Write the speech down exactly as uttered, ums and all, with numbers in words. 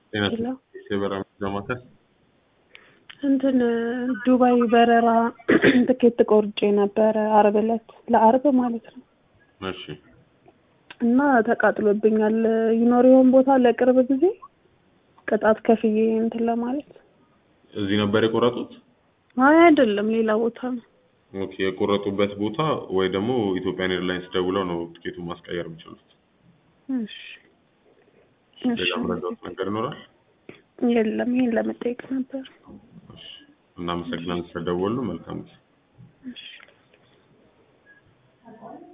ጤና ሄሎ የበራ ማከል እንትን ዱባይ በረራ ትኬት ቆርጬ ነበር ዓርብ ዕለት ለዓርብ ማለት ነው። እሺ እና ተቃጥሎብኛል። ይኖር ይሆን ቦታ ለቅርብ ጊዜ ቅጣት ከፍዬ እንትን ለማለት እዚህ ነበር የቆረጡት? አይ አይደለም ሌላ ቦታ ነው። ኦኬ የቆረጡበት ቦታ ወይ ደግሞ ኢትዮጵያን ኤርላይንስ ደውለው ነው ትኬቱን ማስቀየር የሚችሉት። እሺ ሌላ ምረዳት ነገር ይኖራል? የለም ይሄን ለመጠየቅ ነበር። እሺ እናመሰግናለን ስለደወሉ። መልካም ጊዜ። እሺ